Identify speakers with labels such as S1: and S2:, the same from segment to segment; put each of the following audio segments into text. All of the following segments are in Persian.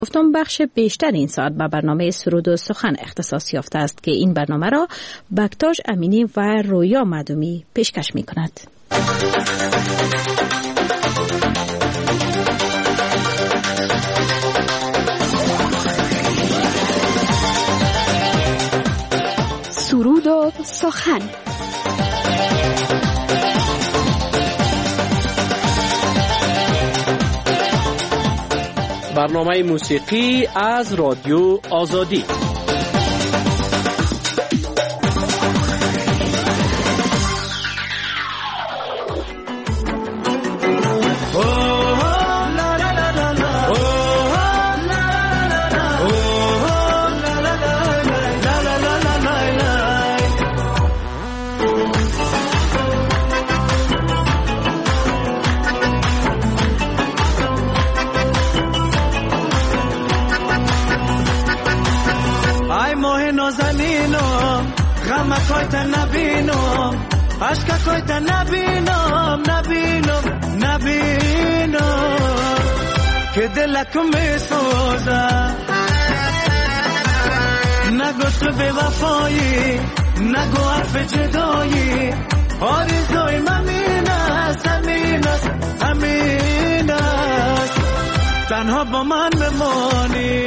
S1: گفتم بخش بیشتر این ساعت به برنامه سرود و سخن اختصاص یافته است که این برنامه را بکتاش امینی و رویا مدومی پیشکش می کند.
S2: سرود و سخن.
S3: برنامه موسیقی از رادیو آزادی.
S4: کویت نبینم عشق کویت نبینم که دلکم میسوزه نگو تو به وفایی نگو حرف جدایی آرزوی همین است تنها با من بمانی.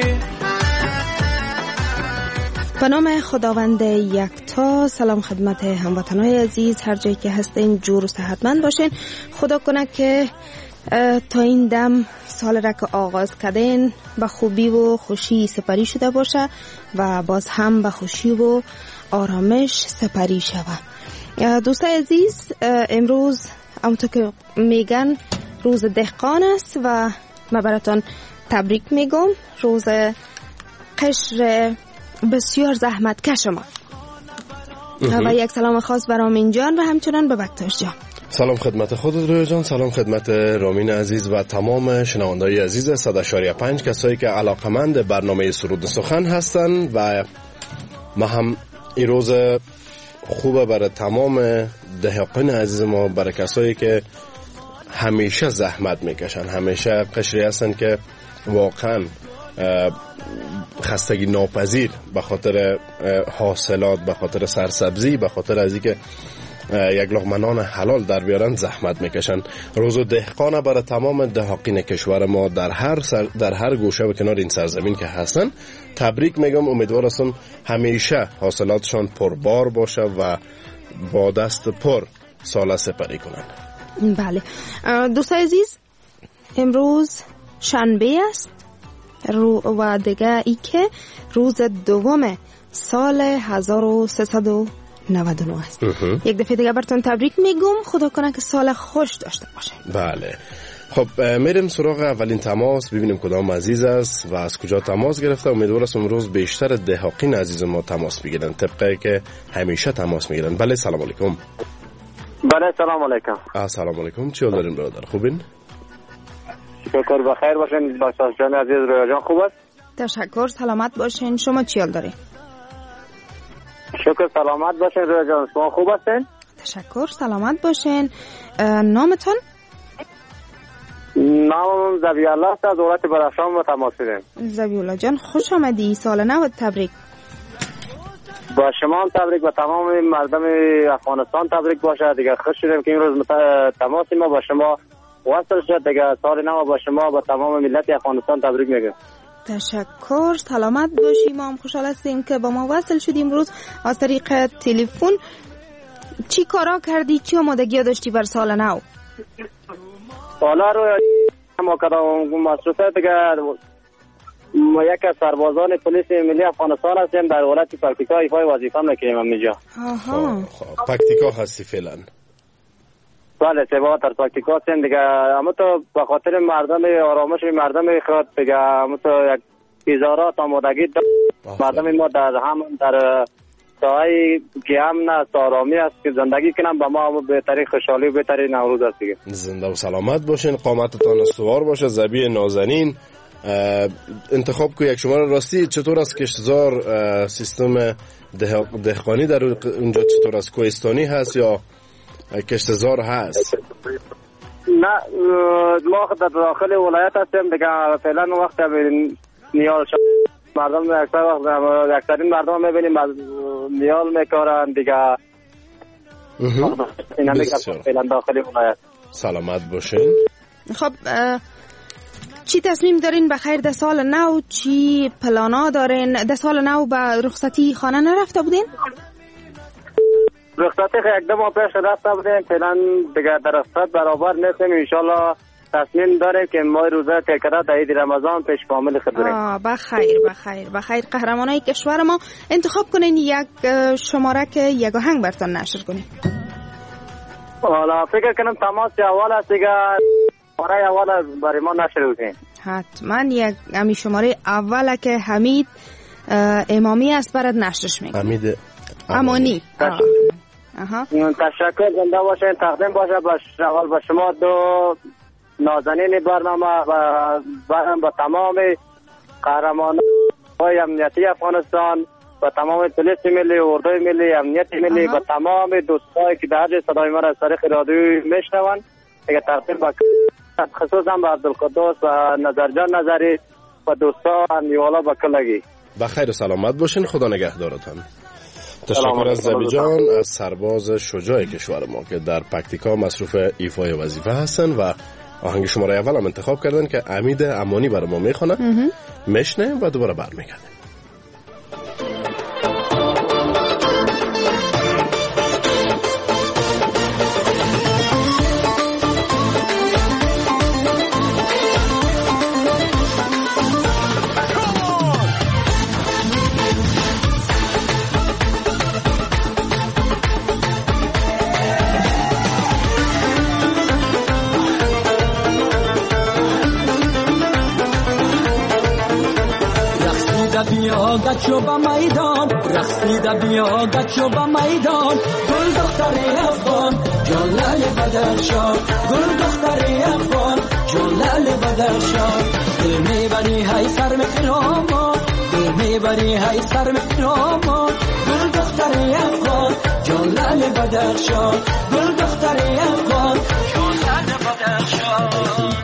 S5: به نام خداوند یکتا. سلام خدمت هموطنان عزیز، هر جایی که هستین جور و صحتمند باشین. خدا کنه که تا این دم سال را که آغاز کردین به خوبی و خوشی سپری شده باشه و باز هم به خوشی و آرامش سپری شود. دوستان عزیز، امروز همونطور که میگن روز دهقان است و من براتون تبریک میگم. روز قشر بسیار زحمتکش ما. و یک سلام خاص به رامین جان و همچنان به بکتاش جان.
S6: سلام خدمت خودت رویا جان، سلام خدمت رامین عزیز و تمام شنوندای عزیز 100.5 کسایی که علاقمند برنامه سرود سخن هستن. و ما هم این روز خوبه برای تمام دهقان عزیز ما، برای کسایی که همیشه زحمت میکشن، همیشه قشری هستن که واقعا خستگی ناپذیر به خاطر حاصلات، به خاطر سرسبزی، به خاطر از اینکه یک لقمه نان حلال در بیارن زحمت میکشن. روز دهقان برای تمام دهقان کشور ما در هر گوشه و کنار این سرزمین که هستن تبریک میگم. امیدوار هستم همیشه حاصلاتشان پربار باشه و با دست پر سال سپری کنن.
S5: بله دوستان عزیز، امروز شنبه است و دیگه ای که روز دوم سال 1399 است. یک دفعه دیگه براتون تبریک میگم. خدا کنه که سال خوش داشته باشه.
S6: بله خب میریم سراغ اولین تماس، ببینیم کدام عزیز است و از کجا تماس گرفته. امیدوارم امروز بیشتر دهقان عزیز ما تماس بگیرن طبقه که همیشه تماس میگیرن. بله سلام علیکم.
S7: بله سلام علیکم.
S6: سلام علیکم، چی حال دارین برادر؟ خوبین؟
S7: شکر بخیر باشین. باشاش جان عزیز، رویا جان خوب است؟
S5: تشکر، سلامت باشین. شما چی حال دارین؟
S7: شکر سلامت باشین رویا جان. شما خوب هستین؟
S5: تشکر، سلامت باشین. نامتون؟
S7: نام زبی الله است، از دولت بدخشان با تماس داریم.
S5: زبی الله جان خوش آمدی. سال نو تبریک.
S7: با شما هم تبریک و تمام مردم افغانستان تبریک باشه. دیگه خوش شدیم که این روز تماس ما با شما وصل شد. دیگه سال نو با شما با تمام ملت افغانستان تبریک میگم.
S5: تشکر، سلامت باشی. ما هم خوشحال هستیم که با ما وصل شدیم امروز از طریق تلفن. چی کارا کردی؟ چی آمادگی داشتی بر سال نو؟
S7: حالا رو ما کدام مصروفه دیگه ما یک از سربازان پلیس ملی افغانستان هستیم در ولایت پکتیکا ایفای وظیفه میکنیم همینجا.
S6: پکتیکا هستی فعلا؟
S7: بله سبا در پکتیکا هستیم دیگه. اما تو به خاطر مردم آرامش مردم خود دیگه اما تو یک ازارات آمادگی مردم ما در هم در ساعی که امن است، آرامی است که زندگی کنم با ما بهترین خوشحالی و بهترین نوروز است دیگه.
S6: زنده و سلامت باشین، قامتتان استوار باشه. زبی نازنین انتخاب کو یک شماره راستی. چطور است کشتزار سیستم دهقانی در اونجا چطور است؟ کوهستانی هست یا کشتزار هست؟
S7: نه ما در داخل ولایت هستیم دیگه. فعلا وقت نیال مردم اکثرین مردم میبینیم از نیال میکارن دیگه. این همه فعلا داخلی ولایت.
S6: سلامت باشین.
S5: خب چی تصمیم دارین بخیر در سال نو؟ چی پلانا دارین در سال نو؟ به رخصتی خانه نرفته بودین؟
S7: رخصتی یک دو ماه پیش رفته بودیم، فعلا دیگه در رخصت برابر نیستیم. انشالله تصمیم داریم که ماه روزه تکرات عید رمضان پیش کامل خدمت.
S5: بخیر قهرمانای کشور ما انتخاب کنین یک شماره که یک آهنگ براتون نشر کنیم.
S7: حالا فکر کنم تماس اول است دیگه، شماره اول برای ما نشر کنین.
S5: حتما یک امی شماره اوله که حمید امامی است برات نشرش میکنم.
S6: حمید
S5: امانی.
S7: تشکر، زنده باشین. تقدیم باشه با شما دو نازنین برنامه و با تمام قهرمان‌های امنیتی افغانستان، با تمام پلیس ملی، اردوی ملی، امنیت ملی، با تمام دوستایی که در صدای ما را از طریق رادیو میشنون. دیگه تقدیم با خصوصا با عبدالقدوس و نظرجان نظری و دوستا نیوالا با کلگی.
S6: بخیر و سلامت باشین. خدا نگهدارتان. تشکر از زبی جان، از سرباز شجاع کشور ما که در پکتیکا مصروف ایفای وظیفه هستن و آهنگ شماره اول هم انتخاب کردن که امید امانی برای ما میخونه. میشنیم و دوباره برمیگردیم.
S4: بیا گچو با میدان، رقصیده بیا گچو با میدان. گل دختر افغان جان لال بدرشان، گل دختر افغان جان لال بدرشان. دل میبری های سر مکرامان، دل میبری های سر مکرامان. گل دختر افغان جان لال بدرشان، گل دختر افغان جان لال بدرشان.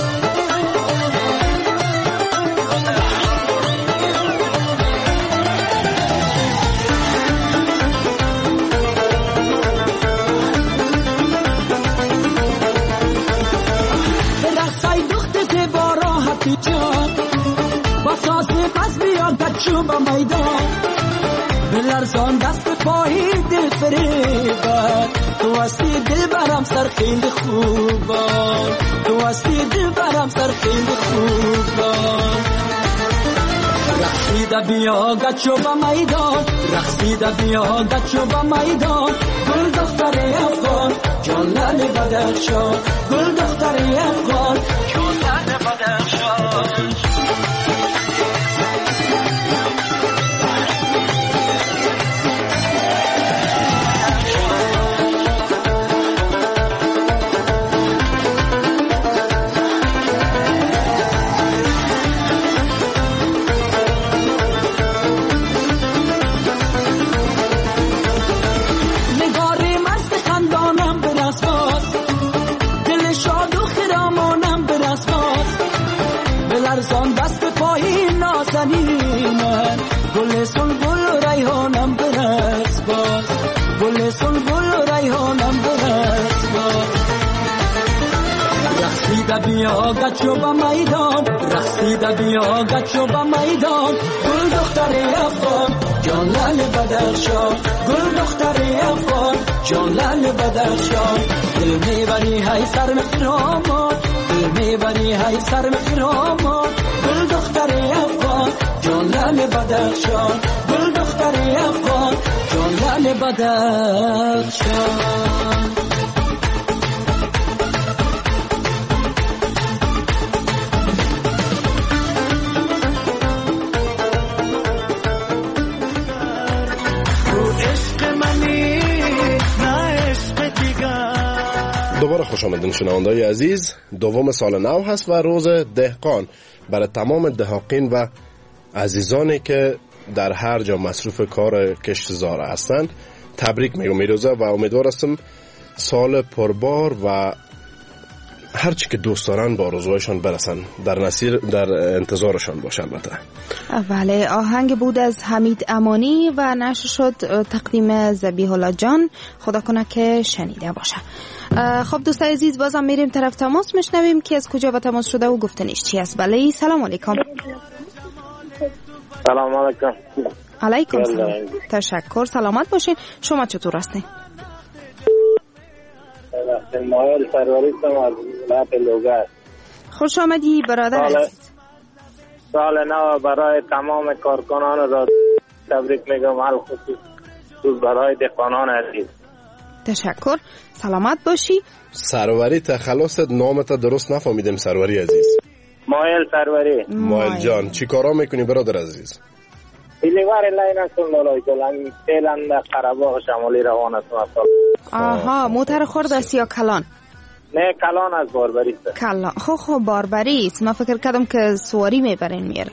S4: بس بیا گچو با میدان، بلرزان دست پایی دل فریبان. تو هستی دل برم سرخیل خوبان، تو هستی دل برم سرخیل خوبان. رقصیده بیا گچو با میدان، رقصیده بیا گچو با میدان. گل دختر افغان جان لال بدرشان، گل دختر افغان جان لال بدرشان. گل سنبول و ریحانم برس باز، گل سنبول و ریحانم برس باز. رقصیده بیا گچو با میدان، رقصیده بیا گچو با میدان. گل دختر افغان جان لال بدرشان، گل دختر افغان جان لال بدرشان. دل میبری های سر مکرامان، دل میبری های سر مکرامان. گل دختر افغان جان لال بدرشان، گل دختر افغان جان لال بدرشان.
S6: دوباره خوش آمدین شنونده‌های عزیز. دوم سال نو هست و روز دهقان. برای تمام دهاقین و عزیزانی که در هر جا مصروف کار کشتزار هستند تبریک میگم این روزه و امیدوار هستم سال پربار و هر چی که دوست دارن با آرزوهایشان برسن، در انتظارشان باشه. البته
S5: بله، آهنگ بود از حمید امانی و نشر شد تقدیم ذبیح الله جان. خدا کنه که شنیده باشه. خب دوستای عزیز، بازم میریم طرف تماس، میشنویم که از کجا با تماس شده و گفتنش چی است. بله، سلام علیکم.
S7: سلام علیکم.
S5: علیکم سلام. تشکر، سلامت باشین. شما چطور هستین؟
S7: مایل سروری هستم از ولایت لوگر.
S5: خوش آمدی برادر عزیز.
S7: سال نو برای تمام کارکنان را تبریک میگم، خصوص برای دهقانان عزیز.
S5: تشکر، سلامت باشی.
S6: سروری تخلصت نامت درست نفهمیدم سروری عزیز.
S7: مایل سروری.
S6: مایل جان، چی کارا میکنی برادر عزیز؟
S7: ایلیوار لینستون لالای کلان تیلند قرباغ شمالی روان است.
S5: آها، موتر خورد است یا کلان؟
S7: نه، کلان از باربری است.
S5: کلان. خب باربری است. من فکر کردم که سواری میبرین میاره.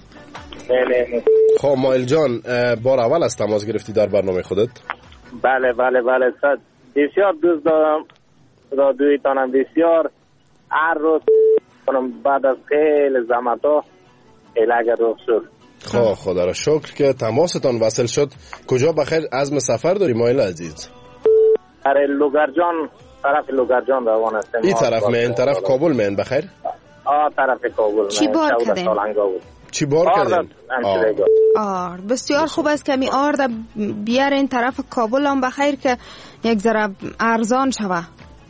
S7: نه.
S6: خب مایل جان، بار اول از تماس گرفتی در برنامه خودت؟
S7: بله. بسیار دوست دارم رادیویتانم، بسیار هر روز بعد از خیلی زحمت‌ها اگر رخ شد.
S6: خب خدا را شکر که تماستان وصل شد. کجا بخیر عزم سفر داری مایل عزیز؟
S7: برای لوگرجان، طرف لوگرجان روان هستم.
S6: این طرف این طرف کابل من بخیر؟
S7: طرف کابل.
S5: چی بار کردین؟
S6: چی بار کردین؟
S5: بسیار خوب است که می آرد بیار این طرف کابل هم بخیر که یک ذره ارزان شوه.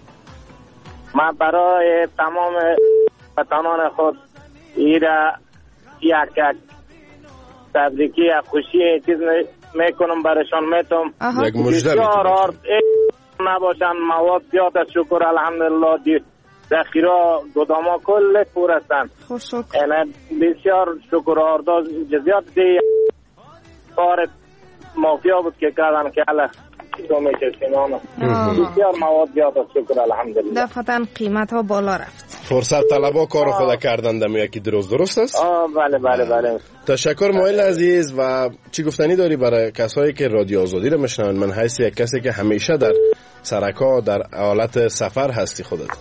S7: من برای تمام وطنان خود ایره یک تبریکی یک خوشی چیز میکنم برشان میتم.
S6: یک مژده
S7: بسیار نباشن، مواد زیاد است، شکر الحمدلله. ذخیره گداما کل پر هستن. یعنی بسیار شکر آرداز جزیات دی کار مافیا بود که کردن که الله تو میکشینانه. بسیار مواد زیاد است، شکر الحمدلله.
S5: دفتن قیمت ها بالا رفت.
S6: فرصت طلبا کار خود کردن دم یکی درست است؟
S7: بله.
S6: تشکر مایل عزیز. و چی گفتنی داری برای کسایی که رادیو آزادی رو میشنون؟ من حیث یک کسی که همیشه در سرکا در حالت سفر هستی خودت.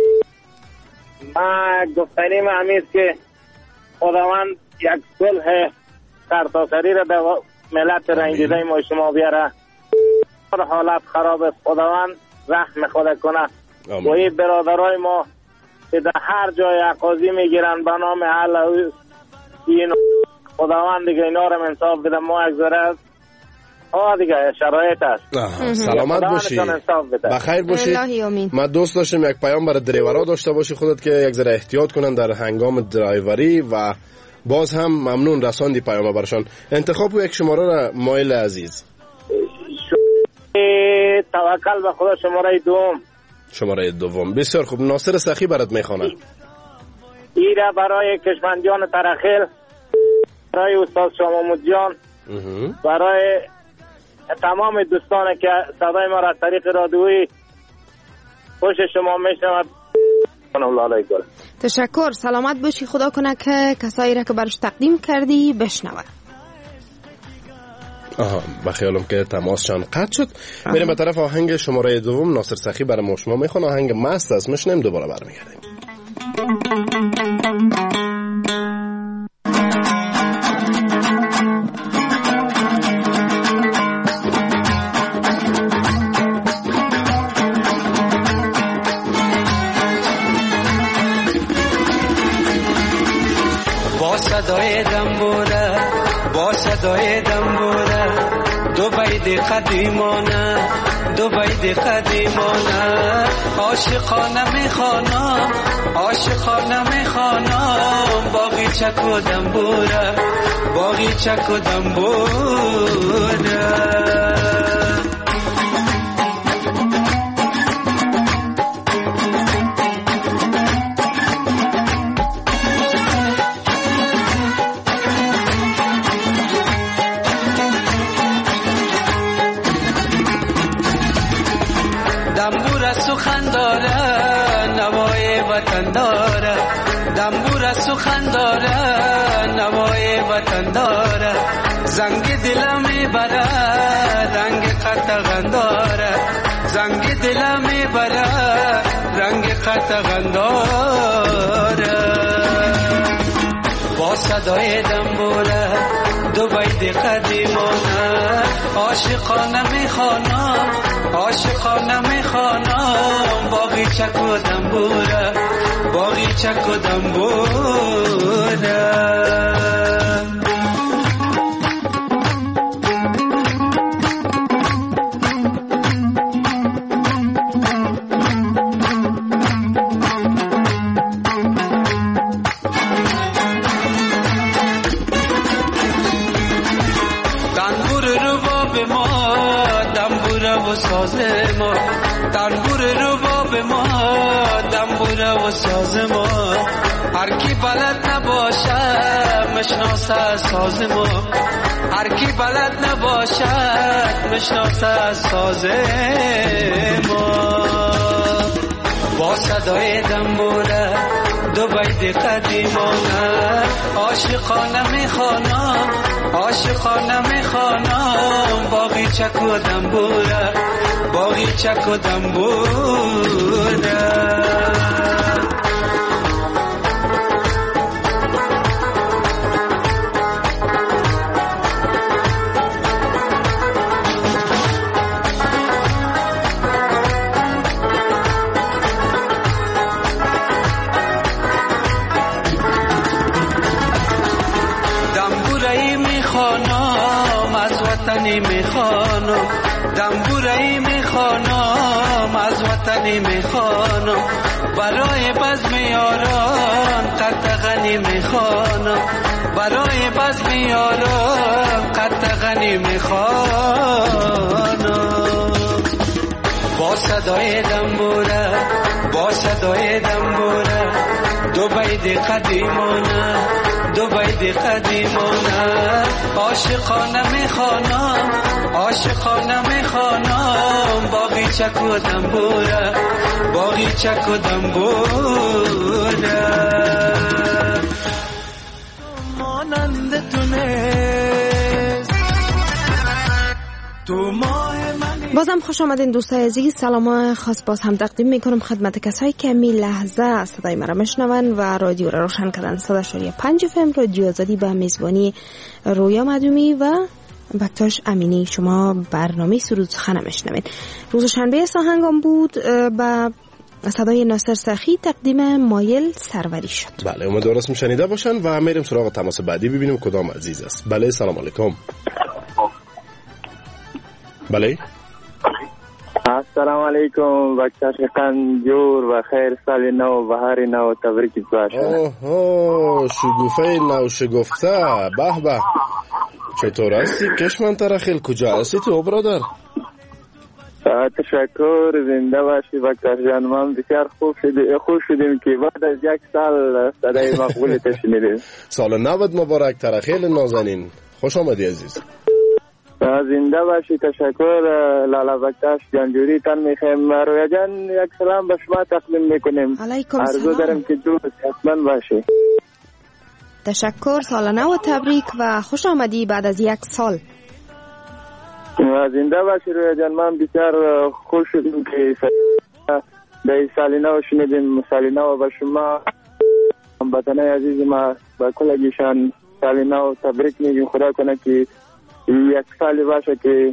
S7: گفتنی من همیست که خداوند یک صلح سرتاسری را به ملت رنجیده ما شما بیاره. حالت خراب است، خداوند رحم خود کنه. و این برادرای ما که در هر جای عقاضی میگیرن به نام حل این خداوند دیگه اینا رو انصاف بده. ما یک ذره دیگه شرایط است.
S6: سلامت باشی، بخیر باشی. من دوست داشتم یک پیام برای دریورا داشته باشی خودت که یک ذره احتیاط کنن در هنگام درایوری و باز هم ممنون رساندی پیام برشان. انتخاب یک شماره را مایل عزیز.
S7: توکل به خدا شماره دوم.
S6: بسیار خوب. ناصر سخی برات میخوانم.
S7: ایره برای کشمنجان ترخیل، برای استاد شامامود جان، برای تمام دوستان که صدای ما را از طریق رادیویی خوش شما میشنود.
S5: تشکر، سلامت باشی. خدا کنه که کسایی را که برش تقدیم کردی بشنود.
S6: به خیالم که تماسشان قطع شد. بریم به طرف آهنگ شماره دوم. ناصر سخی برای ما شما میخوان. آهنگ مست است. میشنیم دوباره برمیگردیم.
S8: با صدای دنبوره دو بید قدیمانه عاشقانه میخوانم باقی چک و دنبوره سخن داره نوای وطن داره زنگ دلم میبره رنگ قطغن داره زنگ دلم میبره رنگ قطغنداره با صدای دنبوره دوبای قدیمانه عاشقانه میخوانم عاشقانه میخوانم باقی چک و دنبوره باقی چک و دنبوره تنبور رباب ما دنبوره و ساز ما هر کی بلد نباشه مشناسه ساز ما هر کی بلد نباشه مشناسه ساز ما با صدای دنبوره دوبای قدیمانه عاشقانه میخوانم عاشقانه میخوانم باقی چک و دنبوره باقی چک و دنبوره میخوانم دنبوره‌ای میخوانم از وطنی میخوانم برای بزم یاران قطغنی میخوانم برای بزم یاران قطغنی میخوانم با صدای دنبوره با صدای دنبوره دوبای قدیمانه دوبای قدیمانه عاشقانه میخوانم عاشقانه میخوانم باقی چک و دنبوره باقی چک و دنبوره مانند تو نیست تو ماه من.
S5: بازم خوش آمدین دوستای عزیز. سلام خاص باز هم تقدیم میکنم خدمت کسایی که می لحظه صدای مرا میشنون و رادیو را روشن کردن. 100.5 FM رادیو آزادی به میزبانی رویا مدومی و بکتاش امینی شما برنامه سرود سخن میشنوین. روز شنبه ساهنگام بود با صدای ناصر سخی تقدیم مایل سروری شد.
S6: بله امیدوارم شنیده باشن و میریم سراغ تماس بعدی ببینیم کدام عزیز است. بله سلام علیکم.
S9: بله السلام علیکم بچه قنجور و خیر سال نو بهار نو تبریک باشه.
S6: اوه شگوفه نو شگفته به به. چطور هستی کشمن ترخیل کجا هستی تو برادر؟
S9: تشکر زنده باشی بکتر جان. من بسیار خوب شدیم که بعد از یک سال صدای مقبول تشنیدیم.
S6: سال 90 مبارک ترخیل نازنین. خوش آمدی عزیز.
S9: زنده باشی. تشکر لالا بکتاش جانجوری تن میخوایم. رویا جان یک سلام به شما تقدیم میکنیم.
S5: علیکم
S9: عرضو دارم که دوست حتما باشی.
S5: تشکر سال نو تبریک و خوش آمدی بعد از یک سال.
S9: زنده باشی رویا جان. من بسیار خوش شدیم که در سال نو شنیدیم. سال نو به شما هموطنان عزیز ما با کلگیشان سال نو تبریک میگیم. خدا کنه که یک سالی باشه که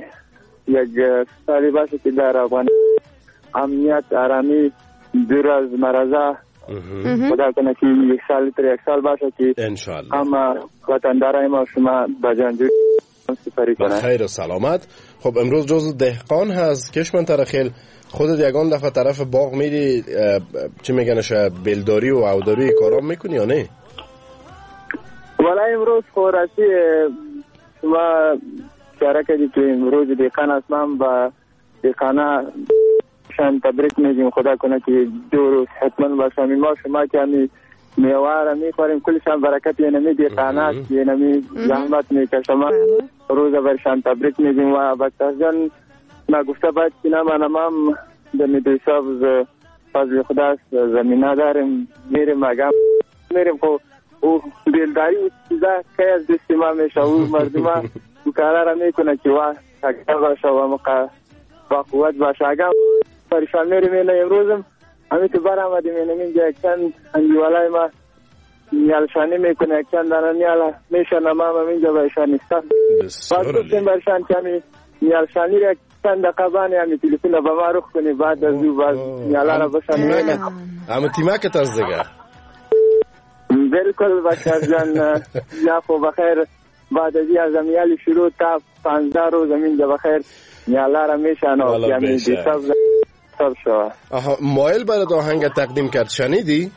S9: در افغان امنیت آرامی دور از مرضا. خدا کنه که یک سال باشه که اما وطندارای ما شما با جانجوری سپری کنه.
S6: خیر و سلامت. خب امروز جز دهقان هست کشمن ترخیل. خودت یگان دفعه طرف باغ میری چی میگنش بلداری و اوداری کارام میکنی یا نه؟
S9: ولی امروز خورشی شما اشاره کردی که امروز دهقان هستم و دهقانا شان تبریک میگیم. خدا کنه که دور حتما باشم. ما شما که همی میواره میخوریم کلشان برکت اینمی دهقانا اینمی زحمت میکشم. روز برشان تبریک میگیم و بکتر جان نگفته باید که نمانم هم در میدوی سابز فضل خدا زمینه داریم میریم اگم میریم خب او بیلداری و چیزا که از دستی ما میشه و مردم ها کارا را میکنه که واه اگر باشه و با قوت باشه. اگر پریشان میریم اینه امروزم همین تو بر آمدیم اینجا یک چند انجیوالای ما نیالشانی میکنه، یک چند دانه نیال میشنم هم اینجا برشانستم. باز گفتیم برشان کمی نیالشانی را چند دقیقه بانی همی تلفون با ما رخ کنی بعد از او باز نیالا را بشانیم.
S6: اما تیمکت از دیگه
S9: بالکل بچه جان یا خوب بخیر. بعد از این نیالی شروع تا 15 روز اینجا بخیر نیالا را میشنم یعنی دیشب شد.
S6: مایل برای آهنگ تقدیم کرد شنیدی؟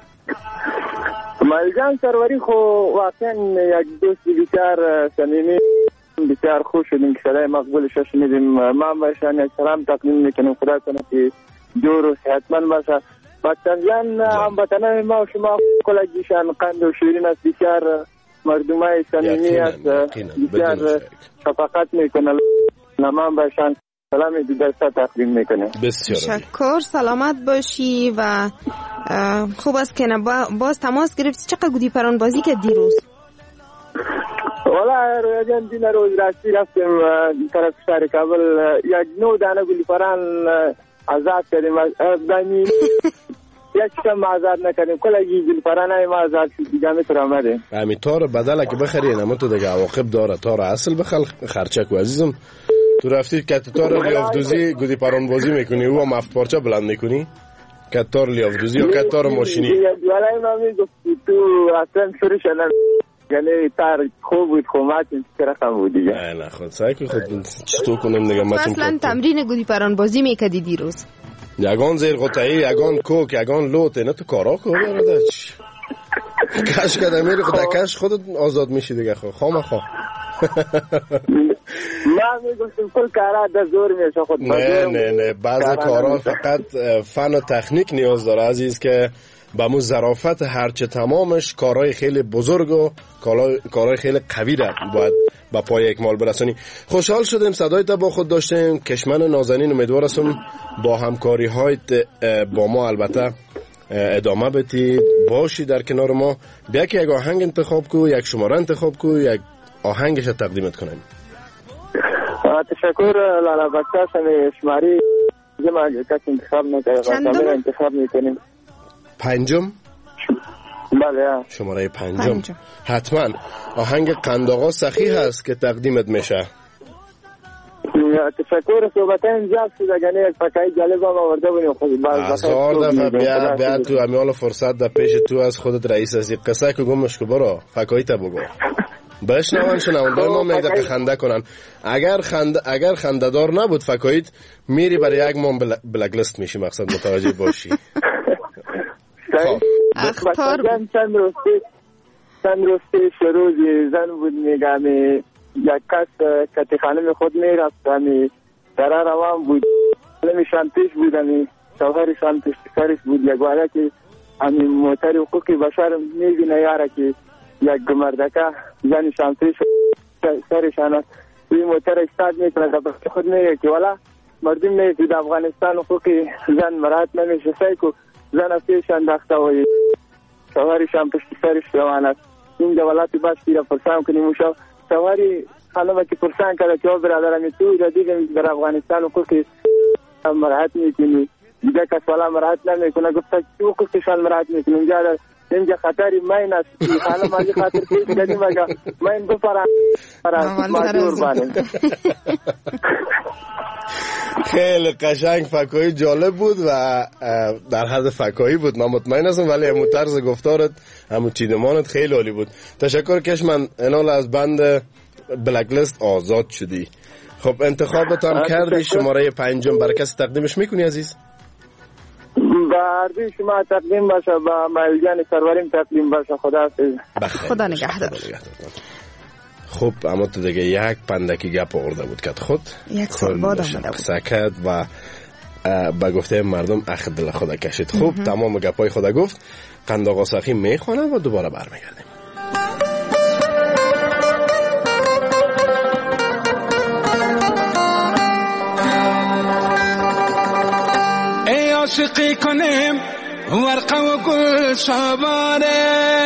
S9: مالجان سروری خو واقعا یک دوست بسیار صمیمی بسیار خوش شدیم که صدای مقبولش شنیدیم. ما باشن یک سلام تقدیم میکنیم، خدا کنه که جور و صحتمند باشه. بچه‌جان هموطنان ما و شما کلگیشان قند و شیرین است، بسیار مردمای صمیمی است، بسیار شفقت میکنه. ما باشن سلام دیدرسا تقدیم میکنه.
S5: تشکر، سلامت باشی و خوب است که باز تماس گرفتی. چقدر گودی پران بازی که دیروز؟
S9: والا رویا جان دین روز راستی رفتیم طرف شهر کابل، یک 9 دانه گودی پران آزاد کردیم. دانی یک کم آزاد نکردیم، کلگی گودی پران های ما آزاد شد دیگه میتر آمده.
S6: همین تار بدل که بخری نمو تو دیگه عواقب داره. تار اصل بخل خرچک و عزیزم تو رفتی کتار لیافدوزی گودی پران بازی میکنی او هم 7 پارچه بلند میکنی؟ کتار لیافدوزی یا کتار ماشینی؟
S9: والا ما میگفتی تو اصلا سرش یعنی تار خوب بود، خومت رقم بود دیگه.
S6: نه خود سعی که خود چطور کنیم دیگه.
S5: اصلا تمرین گودی پران بازی میکردی دیروز؟
S6: یگان زیر قطعی، یگان کوک، یگان لوت، نه تو کارا کن برادر. کش کده میری خود کش خودت آزاد میشی دیگه. خواه
S9: ما میگفتیم کل کارا در زور میشه خود.
S6: نه بعض کارا فقط فن و تکنیک نیاز داره عزیز، که با مو ظرافت هرچه تمامش کارهای خیلی بزرگ و کارهای خیلی قوی را باید با پای اکمال برسانی. خوشحال شدیم صدای تا با خود داشتیم. کشمن نازنین امیدوار هستم با همکاری های با ما البته ادامه بدید، باشی در کنار ما. بیا که یک آهنگ انتخاب کو، یک شماره انتخاب کو، یک آهنگش تقدیمت کنیم.
S9: تشکر لالا بچه شمی شماری ما کسی انتخاب نکنیم، انتخاب میکنیم.
S6: 5
S9: بله
S6: شماره 5 حتما آهنگ قنداقا سخی هست که تقدیمت میشه.
S9: تشکر. صحبت اینجا شده گنی یک پکای جالب هم آورده بودیم خود
S6: هزار دفعه بیا تو امیال فرصت در پیش تو از خودت رئیس از یک قصه که گمش که برو فکایی تا بگو بشنون شنونده ما میگه که خنده کنن. اگر خنده دار نبود فکاییت میری برای یک ماه بلک لیست میشی. مقصد متوجه باشی.
S5: اختار
S9: چند روز پیش روزی زن بود میگه یک کس کتی خانم خود میرفت همی در روان بود، خانمشان پیش بود، همی شوهرشان پشتکارش بود. یک واره که همی موتر حقوق بشر میبینه یاره که یک مردکه زنشان پیش سرشان است روی موتر استاد میکنه که خود میگه که والا مردم میگه که در افغانستان حقوق زن مرات نمیشه سایکو زن پیش انداخته و شوهرشان پشت سرش روان است. اینجا ولاتی باش تیره پرسان کنیم و شوهری خانمه که پرسان کرده که برادرم تو را دیگه در افغانستان حقوق مرات میکنی دیگه کس والا مرات نمیکنه. گفته که حقوقشان مرات میکنی اینجا خطری ماین است. خانم آجی خاطر پیش کردیم اگه ماین بپرم ماجور بانه.
S6: خیلی قشنگ فکایی جالب بود و در حد فکایی بود من مطمئن هستم، ولی همون طرز گفتارت همون چیدمانت خیلی عالی بود. تشکر کشمن. انال از بند بلک لیست آزاد شدی. خب انتخابت هم کردی، شماره 5 برای کسی تقدیمش میکنی عزیز؟
S9: باردی شما تقدیم باشه، با مایلجان سروریم تقدیم باشه.
S5: خدا نگهدار.
S6: خب اما تو دیگه یک پندکی گپ آورده بود که خود
S5: یک سال بعد آمده بود
S6: سکت و با گفته مردم اخ دل خدا کشید. خوب تمام گپای خدا گفت. قنداقا سخی میخوانه و دوباره برمیگردیم.
S8: ای عاشقی کنیم ورقه و گل شبانه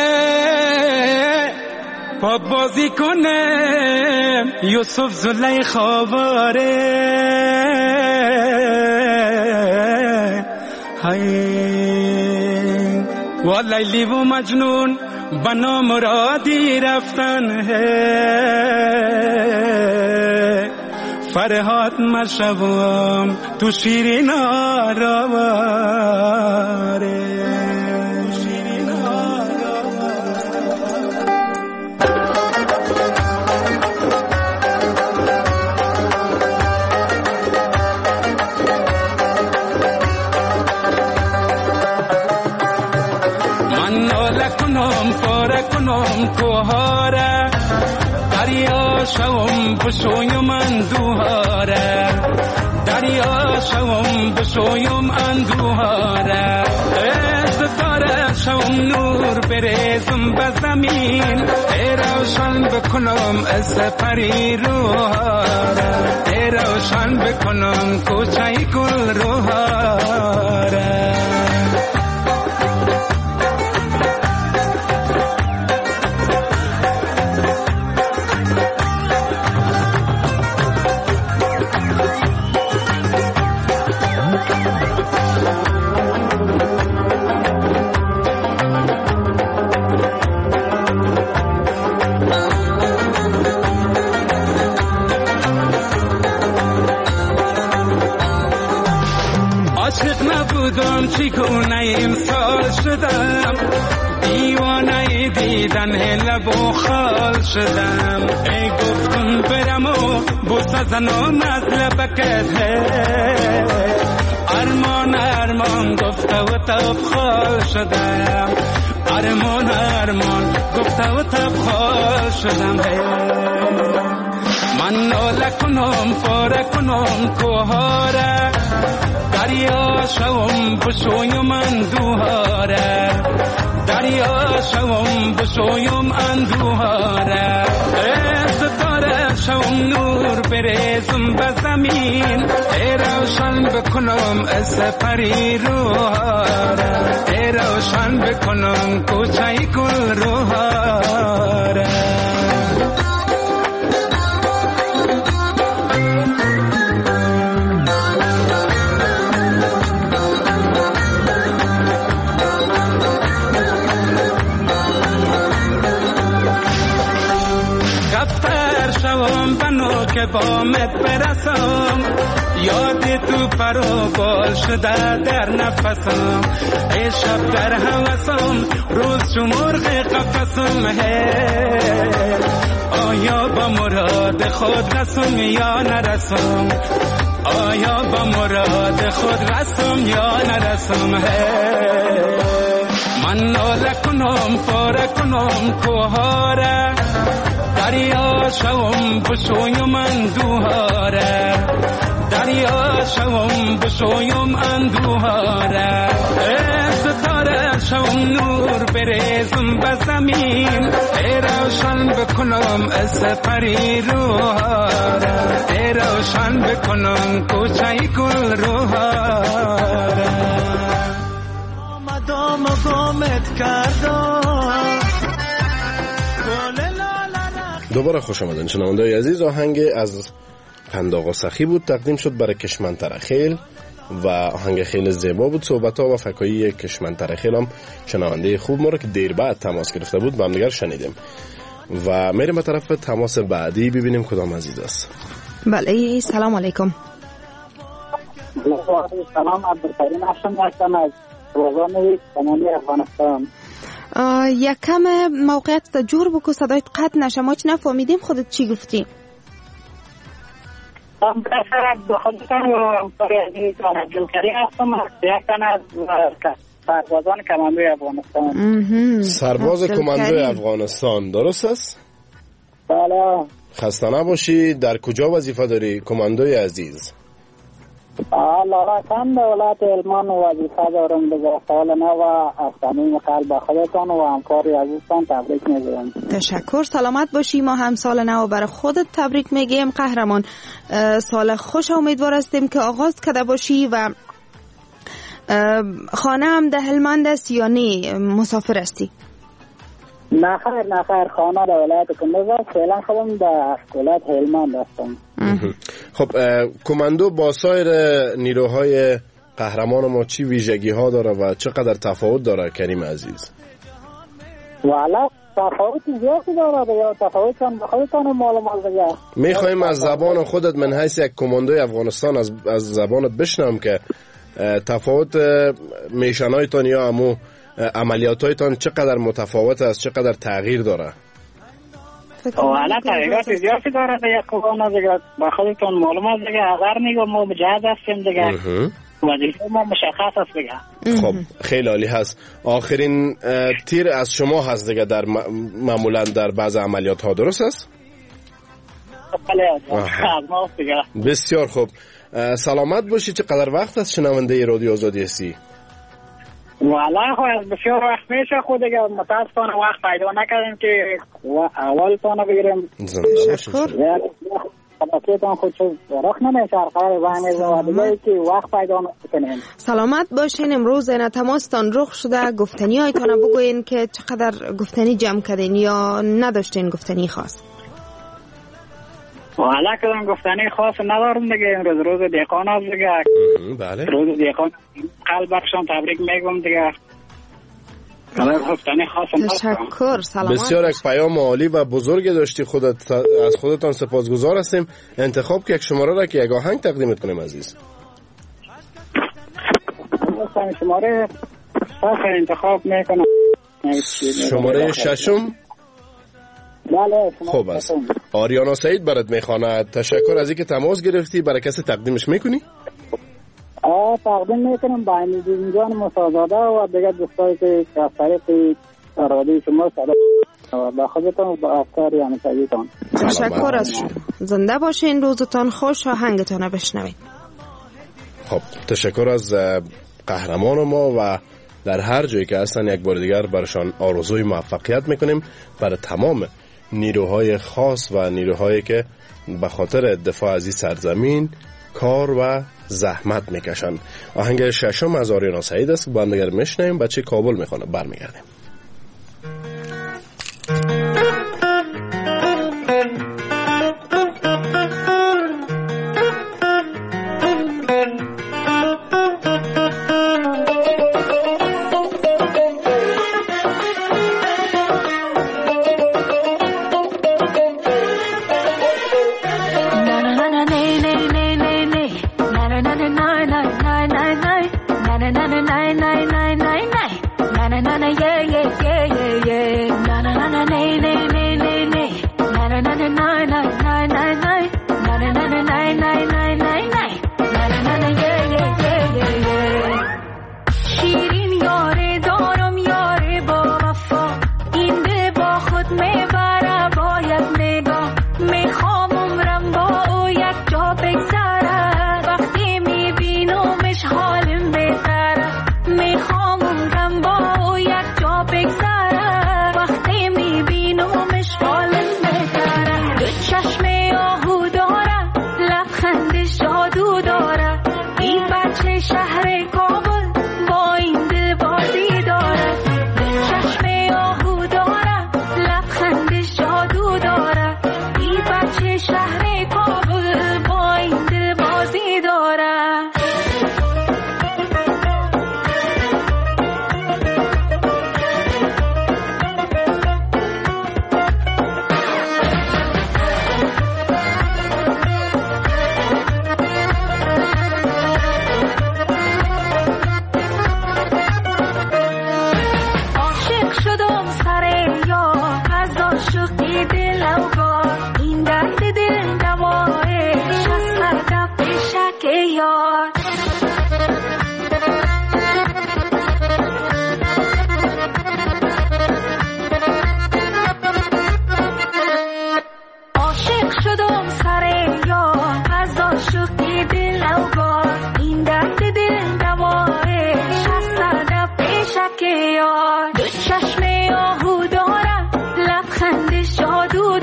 S8: پا بازی کنیم یوسف زلیخا واره های با لیلی و مجنون بنا مرادی رفتن فرهاد مشوام تو شیرین آراواره کنم کوهاره دریا شوم بشویم اندوهاره دریا شوم بشویم اندوهاره ستاره شوم نور بریزم به زمین روشن بکنم از پری روهاره روشن بکنم کوچه گل روهاره چیکونه امسال شدم دیوانه دیدن لب و خال شدم ای گفتم برم و بوسه زنم از لبکت ارمان ارمان گفته و تب خال شدم ارمان ارمان گفته و تب خال شدم من ناله کنم پاره کنم کوهاره دریا شوم بشویم اندوهاره دریا شوم بشویم اندوهاره ستاره شوم نور بریزم به زمین روشن بکنم از پری روهاره روشن بکنم کوچه گل روهاره که بامت برسم یاد تو پرو بال شده در نفسم ای شب در حواسم روز چو مرغ قفسم آیا با مراد خود رسم یا نرسم آیا با مراد خود رسم یا نرسم من ناله کنم پاره کنم کوهاره دریا شوم بشویم اندوهاره دریا شوم بشویم اندوهاره ستاره شوم نور بریزم به زمین روشن بکنم از پری روهاره روشن بکنم کوچه گل روهاره
S4: آمدام گمت کردم
S6: دوباره خوش آمدن شنونده‌های عزیز. آهنگ از پند آقا سخی بود، تقدیم شد برای کشمنتر خیل و آهنگ خیلی زیبا بود. صحبت ها و فکایی کشمنتر خیل هم شنونده خوب ما رو که دیر بعد تماس گرفته بود با هم دیگر شنیدیم و میریم به طرف تماس بعدی ببینیم کدام عزیز است.
S5: بله سلام علیکم.
S10: سلام عبدالکریم هستم از روزانه شمالی افغانستان.
S5: یک کم موقعیت جور بکو صدایت قطع نشه، ما چی نفهمیدیم خودت چی گفتی؟
S10: عبدالکریم هستم یک تن از سربازان کماندوی افغانستان.
S6: سرباز کماندوی افغانستان درست است؟
S10: بله.
S6: خسته نباشی. در کجا وظیفه داری کماندوی عزیز؟
S10: لالاتان دولت علمان وظیفه دارم به سال نو و از صمیم قلب خودتان و همکاری عزیزتان تبریک میگیم.
S5: تشکر، سلامت باشی. ما هم سال نو برای خودت تبریک میگیم قهرمان. سال خوش امیدوار هستیم که آغاز کرده باشی و خانه هم ده هلمند است یا نه مسافر هستی؟
S10: نه خیر خانه در ولایت کندوز است. فعلا خودم در ولایت هلمند هستم.
S6: خب کماندو با سایر نیروهای قهرمان ما چی ویژگی ها داره و چقدر تفاوت داره کریم عزیز؟
S10: والا تفاوت زیادی داره یا تفاوت هم خودتان معلومات بگه.
S6: میخوایم از زبان خودت من حیث یک کماندوی افغانستان از زبانت بشنم که تفاوت میشنایتان یا امو عملیاتایتان چقدر متفاوت است، چقدر تغییر داره؟
S10: والا تغییرات زیادی داره دیگه قوانه دیگه با خودتان معلومات دیگه اگر میگم ما مجهز هستیم دیگه وظیفه ما مشخص است دیگه.
S6: خب خیلی عالی هست. آخرین تیر از شما هست دیگه در معمولا در بعض عملیات ها، درست است؟
S10: بله از ما دیگه.
S6: بسیار خوب، سلامت باشی. چقدر وقت است شنونده رادیو آزادی هستی؟
S10: والا خب بسیار وقت میشه خود دیگه متاسفانه وقت پیدا نکردیم که اول تانو بگیریم.
S6: تشکر.
S10: خدمتتون خود چیز رخ نمیشه قرار زنگ زوادیگه که وقت پیدا نکنیم.
S5: سلامت باشین. امروز این تماستان رخ شده، گفتنی هایتان بگوین که چقدر گفتنی جمع کردین یا نداشتین گفتنی خاص؟
S10: والا کدام گفتنی خاص ندارم دیگه. امروز روز دیقان است دیگه.
S6: بله.
S10: روز دیقان قلبشان تبریک میگم دیگه.
S5: تشکر. سلامت.
S6: بسیار یک پیام عالی و بزرگ داشتی. از خودتان سپاسگزار هستیم. انتخاب که یک شماره را که یک آهنگ تقدیمت کنیم عزیز.
S10: شماره انتخاب میکنم.
S6: شماره ششم.
S10: بله.
S6: خوب است. آریانا سعید برات میخواند. تشکر از اینکه تماس گرفتی. برای کسی تقدیمش میکنی؟
S10: تقدیم میکنم با امیدین جان مسازاده و دیگه دوستایی که از طریق رادیو شما صدا با خودتان و با افکار یعنی سعیدتان.
S5: تشکر از شما. زنده باشین. روزتان خوش. آهنگتان بشنوین.
S6: خب تشکر از قهرمان ما و در هر جایی که هستن یک بار دیگر برشان آرزوی موفقیت میکنیم برای تمام نیروهای خاص و نیروهایی که به خاطر دفاع از این سرزمین کار و زحمت میکشن. آهنگ ششم از آریانا سعید است که با هم دیگر میشنویم. بچه کابل میخونه. برمیگردیم.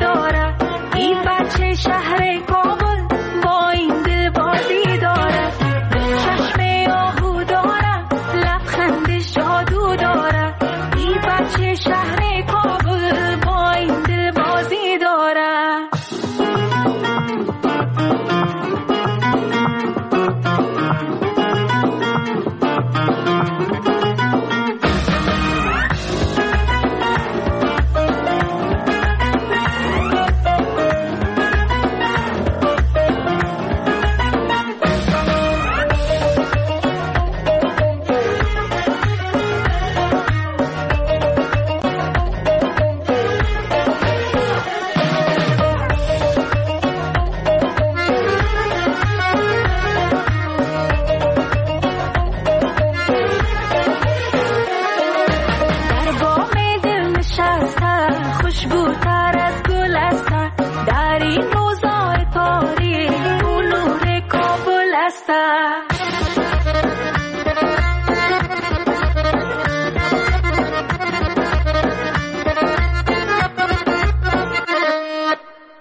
S11: شهر کابل با این دل بازی داره.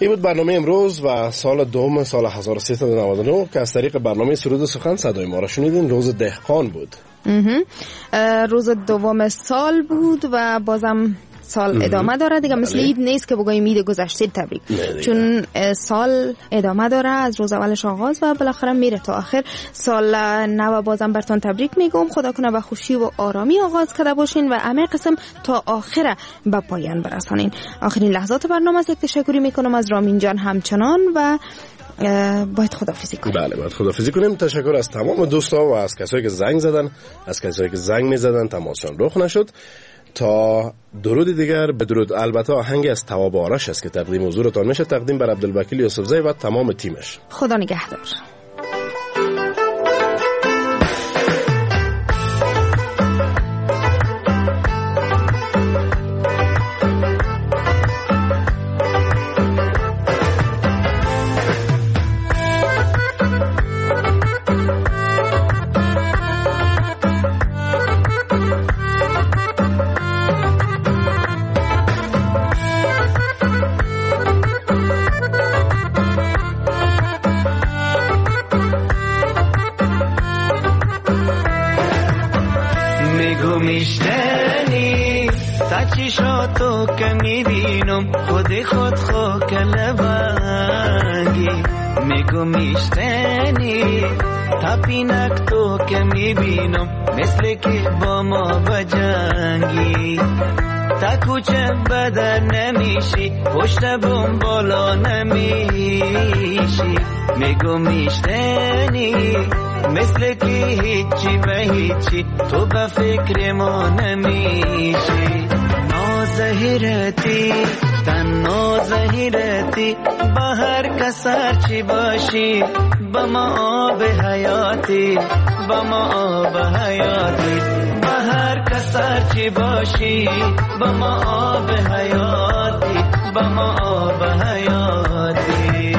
S6: این بود برنامه امروز و سال دوم سال 1399 که از طریق برنامه سرود و سخن صدای ما را شنیدین. روز دهقان بود.
S5: روز دوم سال بود و بازم سال ادامه داره دیگه. مثل عید نیست که بگوییم عید گذشته تبریک، چون سال ادامه داره از روز اولش آغاز و بالاخره میره تا آخر. سال نو بازم براتون تبریک میگم. خدا کنه به خوشی و آرامی آغاز کرده باشین و همه قسم تا آخر به پایان برسانین. آخرین لحظات برنامه است. یک تشکری میکنم از رامین جان همچنان و باید خداحافظی کنیم.
S6: بله باید خداحافظی کنیم. تشکر از تمام دوستا و از کسایی که زنگ زدن، از کسایی که زنگ میزدن تماسشون رخ نشد. تا درود دیگر بدرود. البته آهنگی از تواب آرش است که تقدیم حضورتان میشه، تقدیم بر عبدالوکیل یوسفزی و تمام تیمش.
S5: خدا نگهدار.
S12: میشتنی تا چشاتو که میبینم خود خاک لبنگی. میگو میشتنی تا پینک تو که میبینم مثل که با ما بجنگی. تا کوچه بدر نمیشی پشت بوم بالا نمیشی. میگو میشتنی مثل که هیچی و هیچی تو به فکر ما نمیشی. نازهیرتی تن نازهیرتی با هر کسر چی باشی با ما آب حیاتی با ما آب حیاتی. با هر کسر چی باشی با ما آب حیاتی با ما آب حیاتی.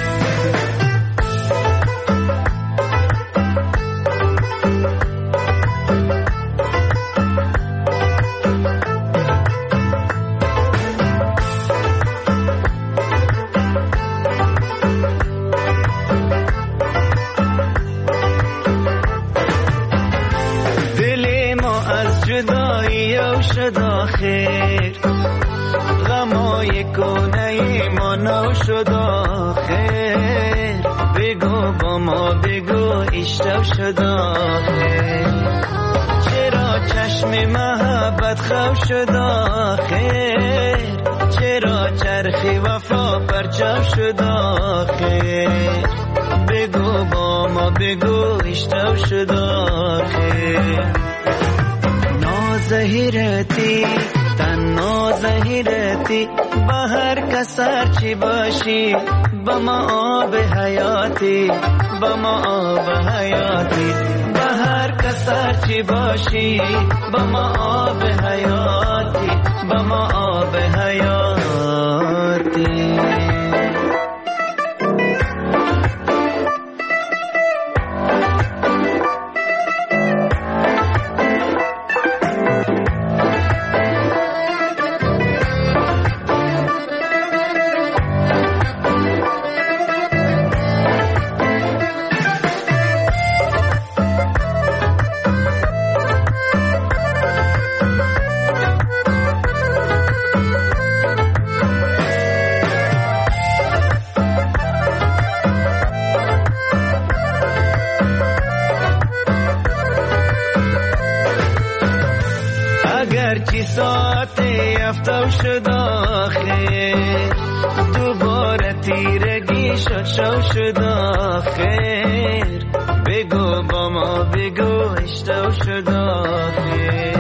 S12: شد خیر غمای کنه ما نو شد خیر. بگو با ما بگو اشتو شد خیر. چرا چشم محبت خو شد خیر. چرا چرخی وفا پرچو شد خیر. بگو با ما بگو اشتو شد خیر. نازهیرتی تن نازهیرتی با هر کسر چی باشی با ما آب حیاتی با ما آب حیاتی. با هر کسر چی باشی با ما آب حیاتی با ما آب حیاتی.
S13: هرچی ساعت افتو شد آخر دوباره تیرگی شد شو شد آخر بگو با ما بگو اشتو شد آخر